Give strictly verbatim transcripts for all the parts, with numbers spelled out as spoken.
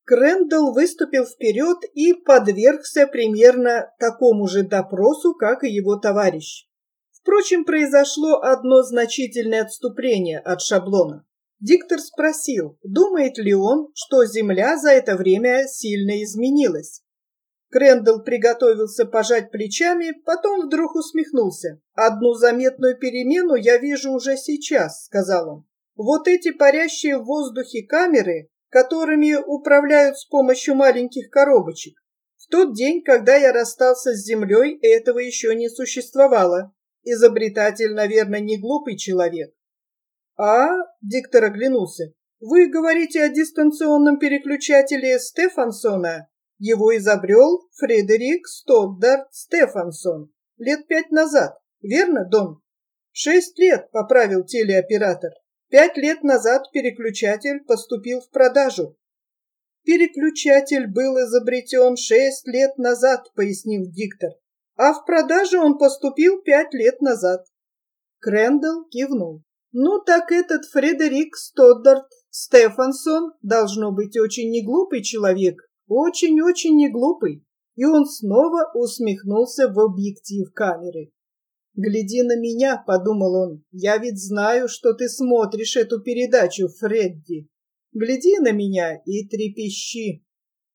Крэндалл выступил вперед и подвергся примерно такому же допросу, как и его товарищ. Впрочем, произошло одно значительное отступление от шаблона. Диктор спросил, думает ли он, что Земля за это время сильно изменилась. Крэндалл приготовился пожать плечами, потом вдруг усмехнулся. «Одну заметную перемену я вижу уже сейчас», — сказал он. «Вот эти парящие в воздухе камеры, которыми управляют с помощью маленьких коробочек. В тот день, когда я расстался с Землей, этого еще не существовало. Изобретатель, наверное, не глупый человек». «А?» — диктор оглянулся. «Вы говорите о дистанционном переключателе Стефансона? Его изобрел Фредерик Стоддарт Стефансон лет пять назад. Верно, Дон?» «Шесть лет», — поправил телеоператор. «Пять лет назад переключатель поступил в продажу». «Переключатель был изобретен шесть лет назад», — пояснил диктор. «А в продажу он поступил пять лет назад». Крэндалл кивнул. «Ну так этот Фредерик Стоддарт Стефансон должно быть очень неглупый человек, очень-очень неглупый». И он снова усмехнулся в объектив камеры. «Гляди на меня», — подумал он, — «я ведь знаю, что ты смотришь эту передачу, Фредди. Гляди на меня и трепещи».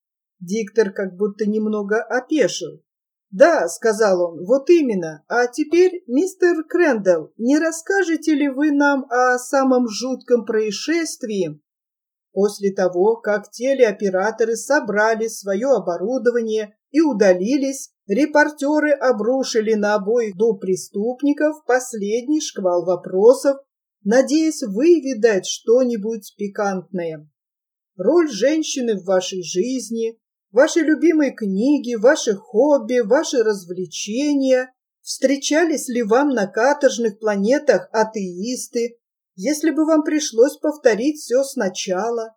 Диктор как будто немного опешил. «Да», — сказал он, — «вот именно. А теперь, мистер Крэндалл, не расскажете ли вы нам о самом жутком происшествии?» После того, как телеоператоры собрали свое оборудование и удалились, репортеры обрушили на обоих допреступников последний шквал вопросов, надеясь выведать что-нибудь пикантное. Роль женщины в вашей жизни, ваши любимые книги, ваши хобби, ваши развлечения. Встречались ли вам на каторжных планетах атеисты, если бы вам пришлось повторить все сначала?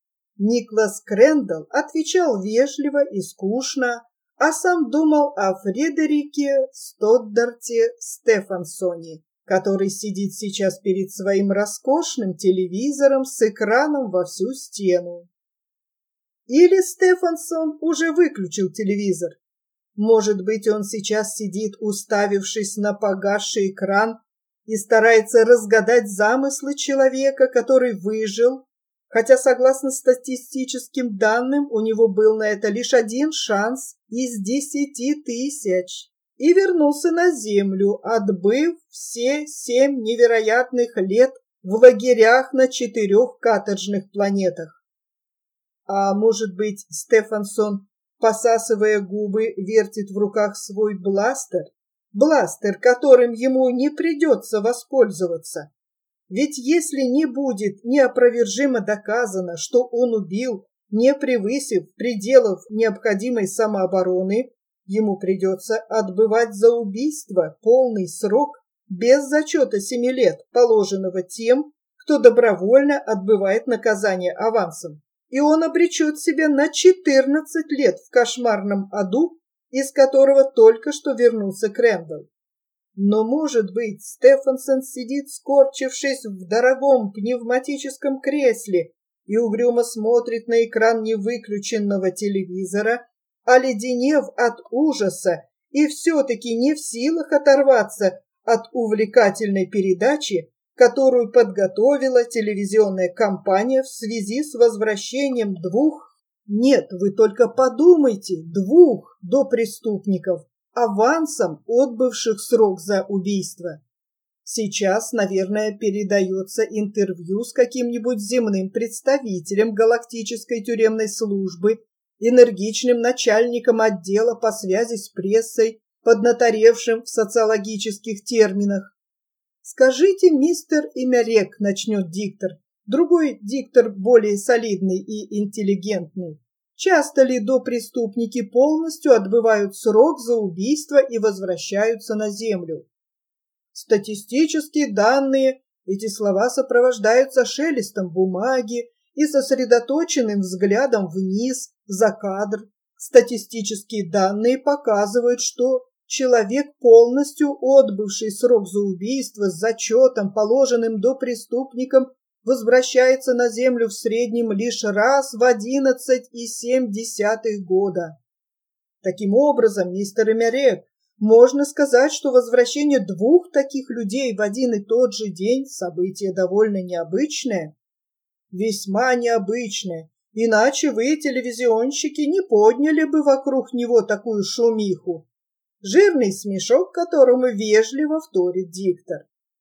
Никлас Крэндалл отвечал вежливо и скучно, а сам думал о Фредерике Стоддарте Стефансоне, который сидит сейчас перед своим роскошным телевизором с экраном во всю стену. Или Стефансон уже выключил телевизор. Может быть, он сейчас сидит, уставившись на погасший экран, и старается разгадать замыслы человека, который выжил, хотя, согласно статистическим данным, у него был на это лишь один шанс из десяти тысяч, и вернулся на Землю, отбыв все семь невероятных лет в лагерях на четырех каторжных планетах. А может быть, Стефансон, посасывая губы, вертит в руках свой бластер, бластер, которым ему не придется воспользоваться. Ведь если не будет неопровержимо доказано, что он убил, не превысив пределов необходимой самообороны, ему придется отбывать за убийство полный срок без зачета семи лет, положенного тем, кто добровольно отбывает наказание авансом. И он обречет себя на четырнадцать лет в кошмарном аду, из которого только что вернулся Крэндалл. Но, может быть, Стефансон сидит, скорчившись в дорогом пневматическом кресле и угрюмо смотрит на экран невыключенного телевизора, оледенев от ужаса и все-таки не в силах оторваться от увлекательной передачи, которую подготовила телевизионная компания в связи с возвращением двух, нет, вы только подумайте, двух допреступников, авансом отбывших срок за убийство. Сейчас, наверное, передается интервью с каким-нибудь земным представителем галактической тюремной службы, энергичным начальником отдела по связи с прессой, поднаторевшим в социологических терминах. «Скажите, мистер Имярек», — начнет диктор, другой диктор более солидный и интеллигентный, часто ли допреступники полностью отбывают срок за убийство и возвращаются на Землю? Статистические данные, эти слова сопровождаются шелестом бумаги и сосредоточенным взглядом вниз, за кадр. Статистические данные показывают, что человек, полностью отбывший срок за убийство с зачетом, положенным допреступникам, возвращается на Землю в среднем лишь раз в одиннадцать и семь десятых года. Таким образом, мистер Эмерек, можно сказать, что возвращение двух таких людей в один и тот же день – событие довольно необычное. Весьма необычное, иначе вы, телевизионщики, не подняли бы вокруг него такую шумиху. Жирный смешок, которому вежливо вторит диктор.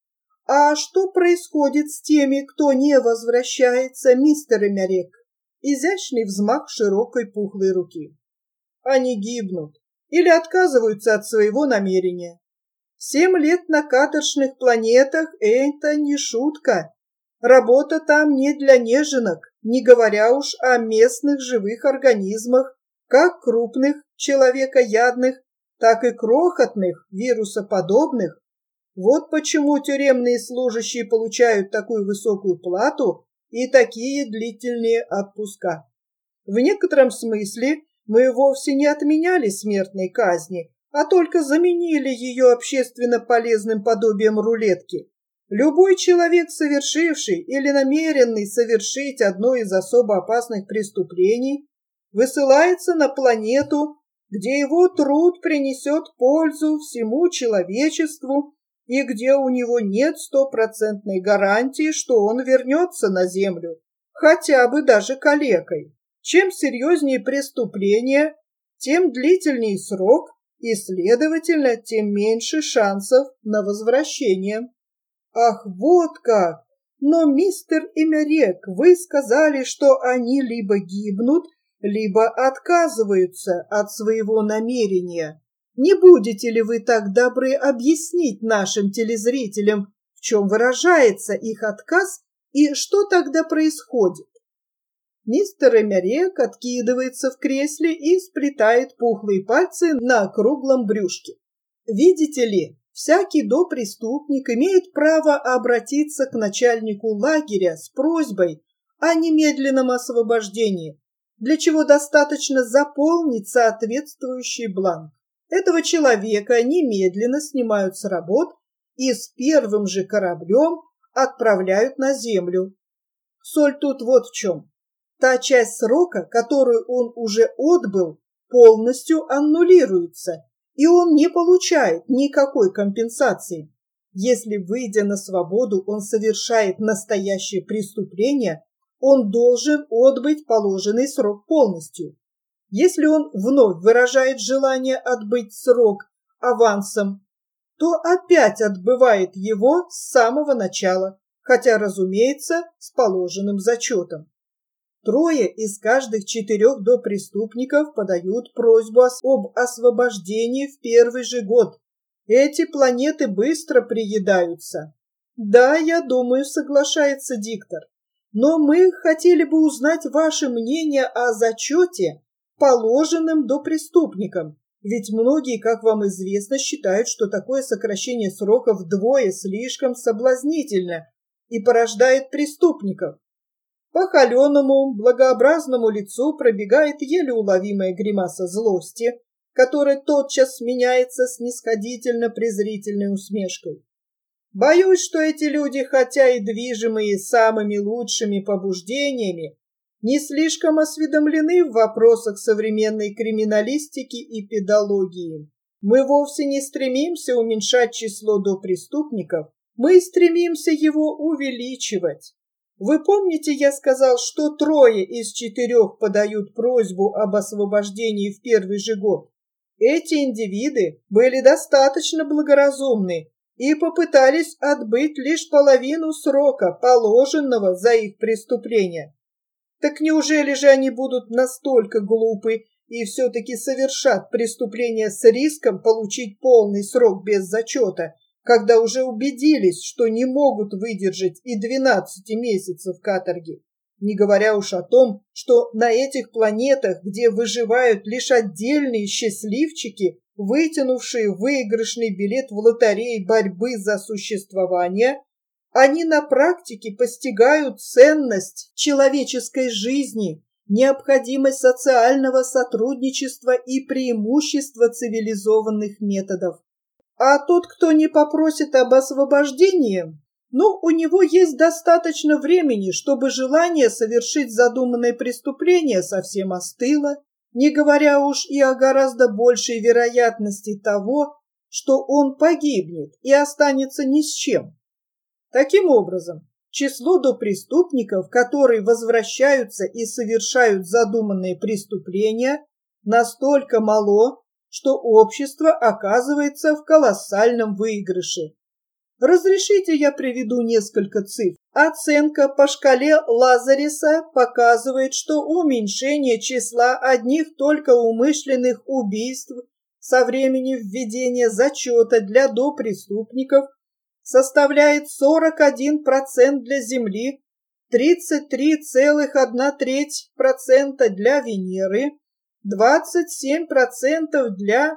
А что происходит с теми, кто не возвращается, мистер Эмерек? Изящный взмах широкой пухлой руки. Они гибнут или отказываются от своего намерения. Семь лет на каторжных планетах – это не шутка. Работа там не для неженок, не говоря уж о местных живых организмах, как крупных, человекоядных, так и крохотных, вирусоподобных. Вот почему тюремные служащие получают такую высокую плату и такие длительные отпуска. В некотором смысле мы вовсе не отменяли смертной казни, а только заменили ее общественно полезным подобием рулетки. Любой человек, совершивший или намеренный совершить одно из особо опасных преступлений, высылается на планету, где его труд принесет пользу всему человечеству и где у него нет стопроцентной гарантии, что он вернется на Землю, хотя бы даже калекой. Чем серьезнее преступление, тем длительнее срок и, следовательно, тем меньше шансов на возвращение. Ах, вот как! Но, мистер Эмерек, вы сказали, что они либо гибнут, либо отказываются от своего намерения. Не будете ли вы так добры объяснить нашим телезрителям, в чем выражается их отказ и что тогда происходит? Мистер Эмерек откидывается в кресле и сплетает пухлые пальцы на круглом брюшке. Видите ли, всякий допреступник имеет право обратиться к начальнику лагеря с просьбой о немедленном освобождении, для чего достаточно заполнить соответствующий бланк. Этого человека немедленно снимают с работ и с первым же кораблем отправляют на Землю. Соль тут вот в чем. Та часть срока, которую он уже отбыл, полностью аннулируется, и он не получает никакой компенсации. Если, выйдя на свободу, он совершает настоящее преступление, он должен отбыть положенный срок полностью. Если он вновь выражает желание отбыть срок авансом, то опять отбывает его с самого начала, хотя, разумеется, с положенным зачетом. Трое из каждых четырех допреступников подают просьбу об освобождении в первый же год. Эти планеты быстро приедаются. Да, я думаю, соглашается диктор. Но мы хотели бы узнать ваше мнение о зачете, положенном допреступникам. Ведь многие, как вам известно, считают, что такое сокращение срока вдвое слишком соблазнительно и порождает преступников. По холеному, благообразному лицу пробегает еле уловимая гримаса злости, которая тотчас сменяется снисходительно-презрительной усмешкой. Боюсь, что эти люди, хотя и движимые самыми лучшими побуждениями, не слишком осведомлены в вопросах современной криминалистики и педагогии. Мы вовсе не стремимся уменьшать число допреступников, мы стремимся его увеличивать. Вы помните, я сказал, что трое из четырех подают просьбу об освобождении в первый же год? Эти индивиды были достаточно благоразумны и попытались отбыть лишь половину срока, положенного за их преступление. Так неужели же они будут настолько глупы и все-таки совершат преступление с риском получить полный срок без зачета, когда уже убедились, что не могут выдержать и двенадцати месяцев каторги? Не говоря уж о том, что на этих планетах, где выживают лишь отдельные счастливчики, вытянувшие выигрышный билет в лотерее борьбы за существование, они на практике постигают ценность человеческой жизни, необходимость социального сотрудничества и преимущество цивилизованных методов. А тот, кто не попросит об освобождении, Но у него есть достаточно времени, чтобы желание совершить задуманное преступление совсем остыло, не говоря уж и о гораздо большей вероятности того, что он погибнет и останется ни с чем. Таким образом, число допреступников, которые возвращаются и совершают задуманные преступления, настолько мало, что общество оказывается в колоссальном выигрыше. Разрешите, я приведу несколько цифр. Оценка по шкале Лазареса показывает, что уменьшение числа одних только умышленных убийств со времени введения зачета для допреступников составляет сорок один процент для Земли, тридцать три целых одна треть процента для Венеры, двадцать семь процентов для...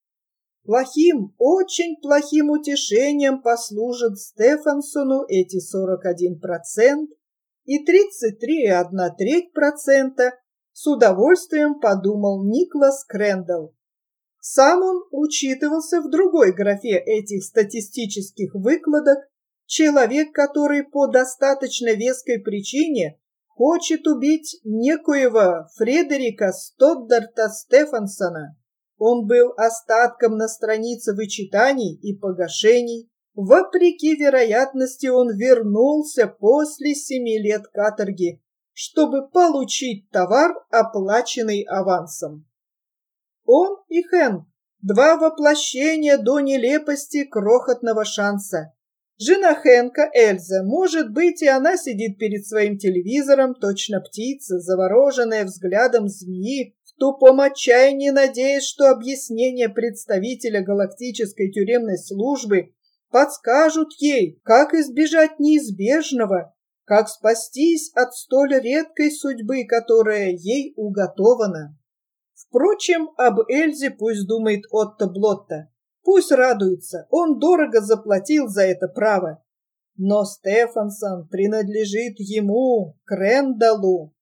Плохим, очень плохим утешением послужат Стефансону эти сорок один процент и тридцать три целых одна треть процента, с удовольствием подумал Никлас Крэндалл. Сам он учитывался в другой графе этих статистических выкладок, человек, который по достаточно веской причине хочет убить некоего Фредерика Стоддарта Стефансона. Он был остатком на странице вычитаний и погашений. Вопреки вероятности он вернулся после семи лет каторги, чтобы получить товар, оплаченный авансом. Он и Хэнк – два воплощения до нелепости крохотного шанса. Жена Хэнка, Эльза, может быть, и она сидит перед своим телевизором, точно птица, завороженная взглядом змеи, в тупом отчаянии надеясь, что объяснения представителя галактической тюремной службы подскажут ей, как избежать неизбежного, как спастись от столь редкой судьбы, которая ей уготована. Впрочем, об Эльзе пусть думает Отто Блотто. Пусть радуется, он дорого заплатил за это право. Но Стефансон принадлежит ему, Крэндаллу.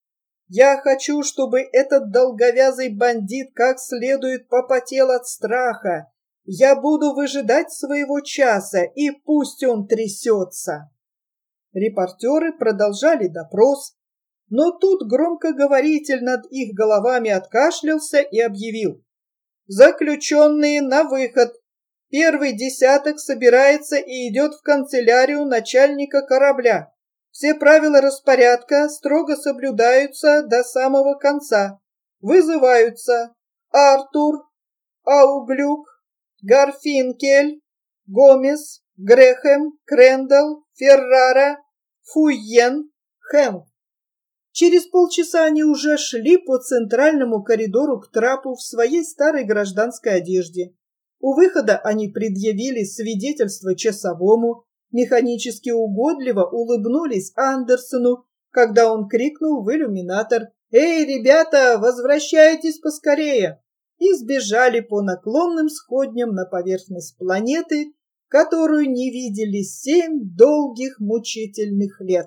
Я хочу, чтобы этот долговязый бандит как следует попотел от страха. Я буду выжидать своего часа, и пусть он трясется. Репортеры продолжали допрос, но тут громкоговоритель над их головами откашлялся и объявил: «Заключенные на выход. Первый десяток собирается и идет в канцелярию начальника корабля. Все правила распорядка строго соблюдаются до самого конца. Вызываются Артур, Ауглюк, Гарфинкель, Гомес, Грэхэм, Крэндалл, Феррара, Фуйен, Хэнк». Через полчаса они уже шли по центральному коридору к трапу в своей старой гражданской одежде. У выхода они предъявили свидетельство часовому, механически угодливо улыбнулись Андерсону, когда он крикнул в иллюминатор: «Эй, ребята, возвращайтесь поскорее!» и сбежали по наклонным сходням на поверхность планеты, которую не видели семь долгих мучительных лет.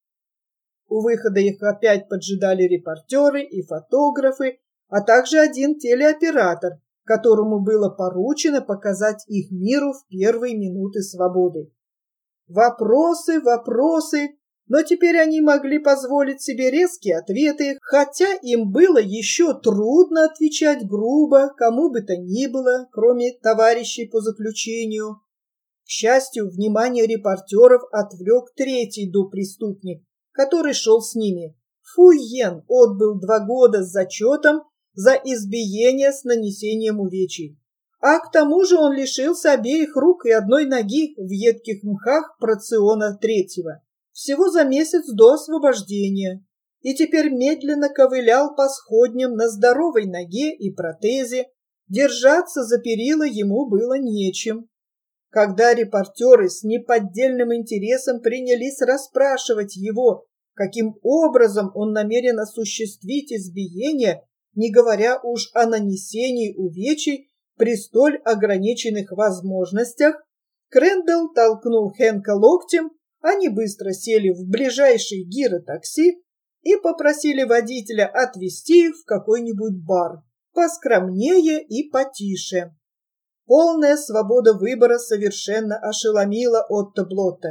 У выхода их опять поджидали репортеры и фотографы, а также один телеоператор, которому было поручено показать их миру в первые минуты свободы. Вопросы, вопросы, но теперь они могли позволить себе резкие ответы, хотя им было еще трудно отвечать грубо кому бы то ни было, кроме товарищей по заключению. К счастью, внимание репортеров отвлек третий допреступник, который шел с ними. Фуйен отбыл два года с зачетом за избиение с нанесением увечий. А к тому же он лишился обеих рук и одной ноги в едких мхах Проциона третьего, всего за месяц до освобождения, и теперь медленно ковылял по сходням на здоровой ноге и протезе. Держаться за перила ему было нечем. Когда репортеры с неподдельным интересом принялись расспрашивать его, каким образом он намерен осуществить избиение, не говоря уж о нанесении увечий при столь ограниченных возможностях, Крэндалл толкнул Хэнка локтем, они быстро сели в ближайший гиротакси и попросили водителя отвезти их в какой-нибудь бар, поскромнее и потише. Полная свобода выбора совершенно ошеломила Отто Блотто.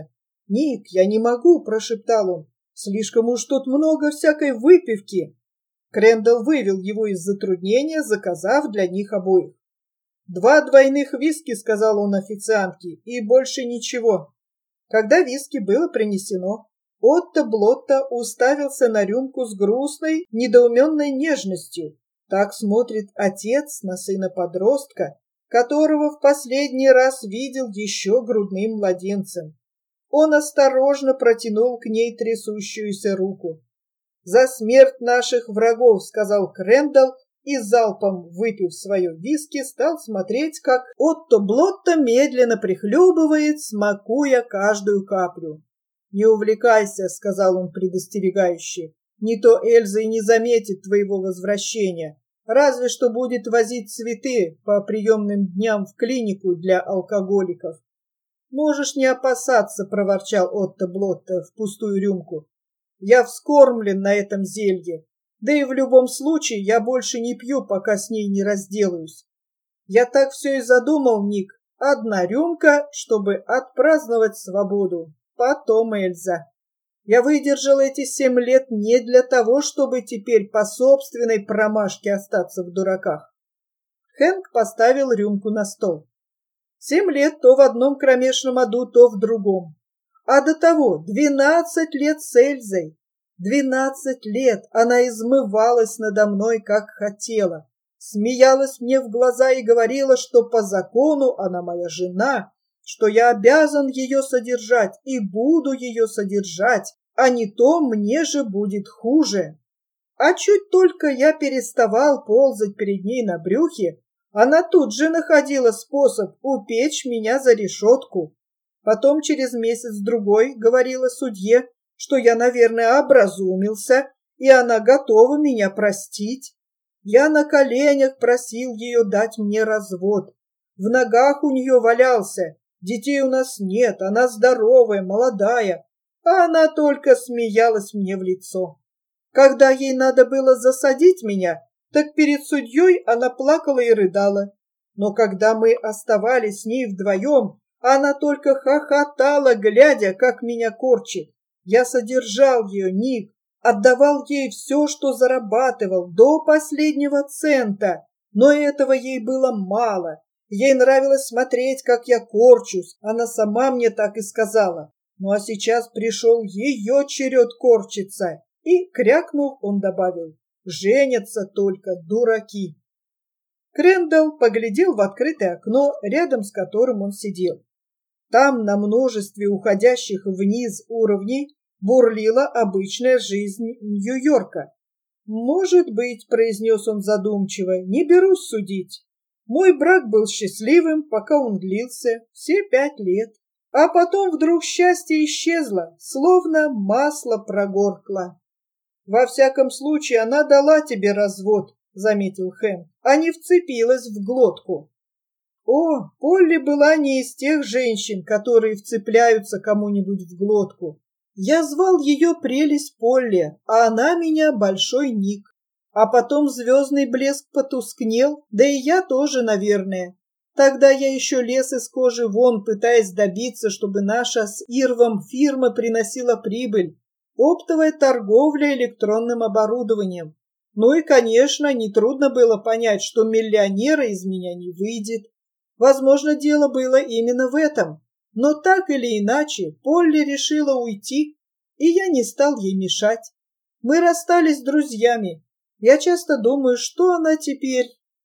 «Ник, я не могу», – прошептал он. «Слишком уж тут много всякой выпивки». Крэндалл вывел его из затруднения, заказав для них обоих. «Два двойных виски», – сказал он официантке, – «и больше ничего». Когда виски было принесено, Отто Блотто уставился на рюмку с грустной, недоуменной нежностью. Так смотрит отец на сына-подростка, которого в последний раз видел еще грудным младенцем. Он осторожно протянул к ней трясущуюся руку. «За смерть наших врагов», — сказал Крэндалл, и залпом, выпив свое виски, стал смотреть, как Отто Блотто медленно прихлебывает, смакуя каждую каплю. «Не увлекайся», — сказал он предостерегающе, — «не то Эльза и не заметит твоего возвращения, разве что будет возить цветы по приемным дням в клинику для алкоголиков». «Можешь не опасаться», — проворчал Отто Блотто в пустую рюмку. «Я вскормлен на этом зелье, да и в любом случае я больше не пью, пока с ней не разделаюсь. Я так все и задумал, Ник, одна рюмка, чтобы отпраздновать свободу. Потом, Эльза. Я выдержал эти семь лет не для того, чтобы теперь по собственной промашке остаться в дураках». Хэнк поставил рюмку на стол. Семь лет то в одном кромешном аду, то в другом. А до того двенадцать лет с Эльзой. Двенадцать лет она измывалась надо мной, как хотела. Смеялась мне в глаза и говорила, что по закону она моя жена, что я обязан ее содержать и буду ее содержать, а не то мне же будет хуже. А чуть только я переставал ползать перед ней на брюхе, она тут же находила способ упечь меня за решетку. Потом через месяц-другой говорила судье, что я, наверное, образумился, и она готова меня простить. Я на коленях просил ее дать мне развод. В ногах у нее валялся. Детей у нас нет, она здоровая, молодая, а она только смеялась мне в лицо. Когда ей надо было засадить меня, так перед судьей она плакала и рыдала. Но когда мы оставались с ней вдвоем, она только хохотала, глядя, как меня корчит. Я содержал ее, Ник, отдавал ей все, что зарабатывал, до последнего цента, но этого ей было мало. Ей нравилось смотреть, как я корчусь, она сама мне так и сказала. Ну а сейчас пришел ее черед корчиться. И, крякнув, он добавил: «Женятся только дураки». Крэндалл поглядел в открытое окно, рядом с которым он сидел. Там, на множестве уходящих вниз уровней, бурлила обычная жизнь Нью-Йорка. «Может быть, — произнес он задумчиво, — не берусь судить. Мой брак был счастливым, пока он длился, все пять лет. А потом вдруг счастье исчезло, словно масло прогоркло». «Во всяком случае, она дала тебе развод», — заметил Хэнк, — «а не вцепилась в глотку». О, Полли была не из тех женщин, которые вцепляются кому-нибудь в глотку. Я звал ее прелесть Полли, а она меня Большой Ник. А потом звездный блеск потускнел, да и я тоже, наверное. Тогда я еще лез из кожи вон, пытаясь добиться, чтобы наша с Ирвом фирма приносила прибыль. Оптовая торговля электронным оборудованием. Ну и, конечно, нетрудно было понять, что миллионера из меня не выйдет. Возможно, дело было именно в этом. Но так или иначе, Полли решила уйти, и я не стал ей мешать. Мы расстались друзьями. Я часто думаю, что она теперь...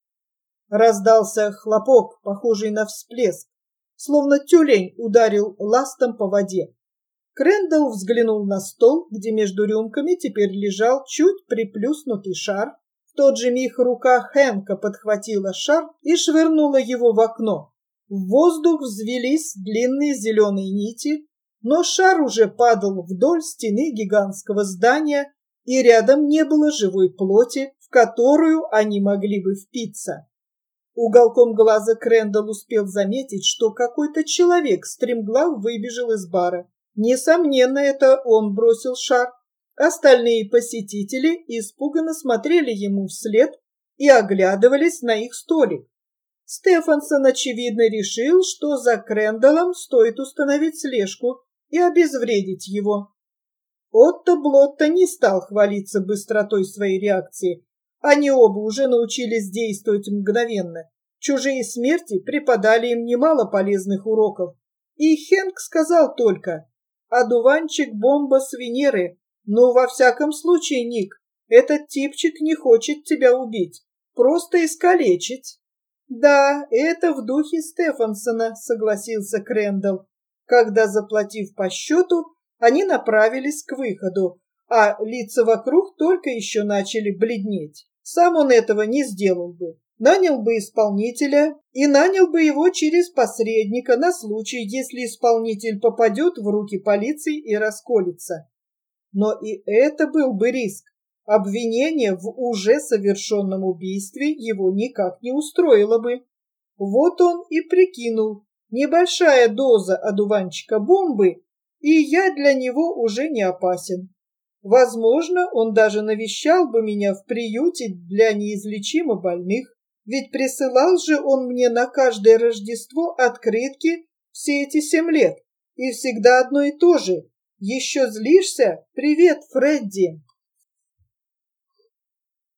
Раздался хлопок, похожий на всплеск, словно тюлень ударил ластом по воде. Крэндалл взглянул на стол, где между рюмками теперь лежал чуть приплюснутый шар. В тот же миг рука Хэнка подхватила шар и швырнула его в окно. В воздух взвелись длинные зеленые нити, но шар уже падал вдоль стены гигантского здания, и рядом не было живой плоти, в которую они могли бы впиться. Уголком глаза Крэндалл успел заметить, что какой-то человек стремглав выбежал из бара. Несомненно, это он бросил шар. Остальные посетители испуганно смотрели ему вслед и оглядывались на их столик. Стефансон, очевидно, решил, что за Крэндаллом стоит установить слежку, и обезвредить его. Отто Блотто не стал хвалиться быстротой своей реакции. Они оба уже научились действовать мгновенно. Чужие смерти преподали им немало полезных уроков. И Хэнк сказал только: «Одуванчик-бомба с Венеры. Ну, во всяком случае, Ник, этот типчик не хочет тебя убить, просто искалечить». «Да, это в духе Стефансона», — согласился Крэндалл, когда, заплатив по счету, они направились к выходу, а лица вокруг только еще начали бледнеть. Сам он этого не сделал бы. Нанял бы исполнителя и нанял бы его через посредника на случай, если исполнитель попадет в руки полиции и расколется. Но и это был бы риск. Обвинение в уже совершенном убийстве его никак не устроило бы. Вот он и прикинул: небольшая доза одуванчика бомбы, и я для него уже не опасен. Возможно, он даже навещал бы меня в приюте для неизлечимо больных, ведь присылал же он мне на каждое Рождество открытки все эти семь лет, и всегда одно и то же: «Еще злишься? Привет, Фредди!»